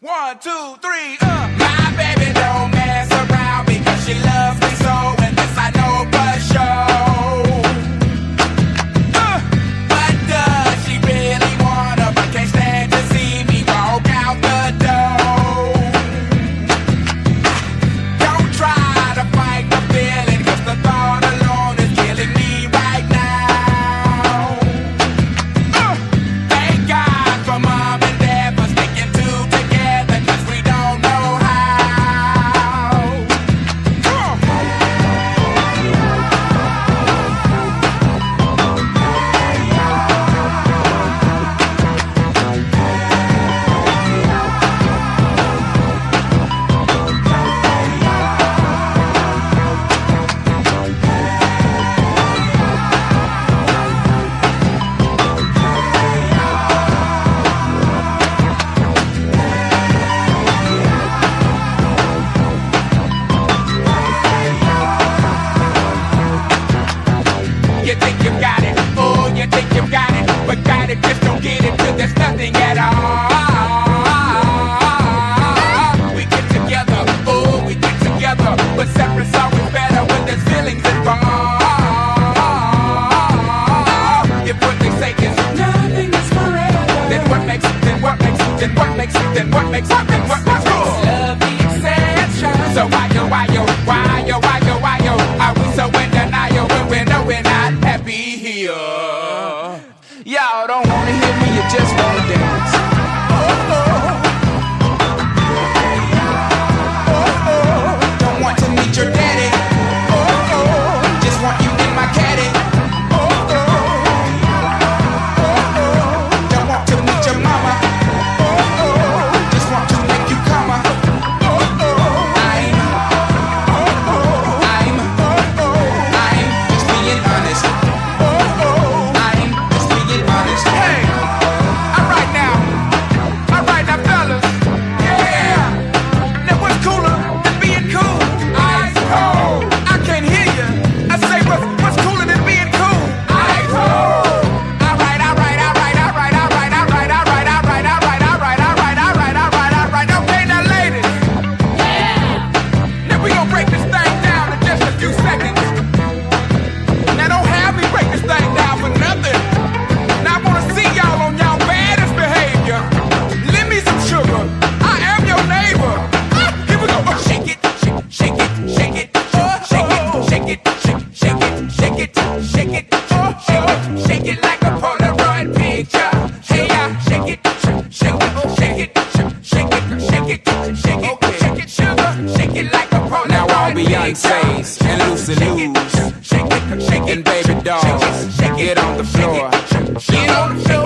1, 2, 3, My baby don't mess around because she loves me so, and this I know for sure. But does she really wanna, but can't stand to see me walk out the door? Don't try to fight the feeling, cause the thought alone is killing me right now. Thank God for mom and dad for sticking two together, cause we don't know how. You think you got it, oh, you think you got it, but got it, just don't get it till there's nothing at all. We get together, oh, we get together, but separate's always better when there's feelings involved. If what they say is nothing is forever, then what makes it, then what makes it, then what makes it, then what makes it, then what makes it? Love the exception. So why yo, are we so in denial when we know we're not happy here? Y'all don't wanna hear me, you just wanna dance. Don't want to meet your daddy. Just want you in my caddy. Don't want to meet your mama. Just want to make you come. I'm just being honest. I'm just being honest. Hey, alright now, fellas. Yeah. Now what's cooler than being cool? Ice cold. I can't hear you. I say what's cooler than being cool? Ice cold. Alright. Okay, now ladies. Yeah. Now we gon' break this thing down in just a few seconds. Now don't have me break this thing down for nothing. Now I wanna see y'all on y'all baddest behavior. Lend me some sugar. I am your neighbor. Here we go. Shake it, shake it, shake it, shake it, shake it, shake it, shake it, shake it, shake it like a Polaroid picture. Hey, shake it, shake it, shake it, shake it, shake it, shake it, shake it, sugar, shake it like a Polaroid picture. Now all Beyonce's and Lucy Lou's and Baby Dolls, get on the floor. Get on the floor.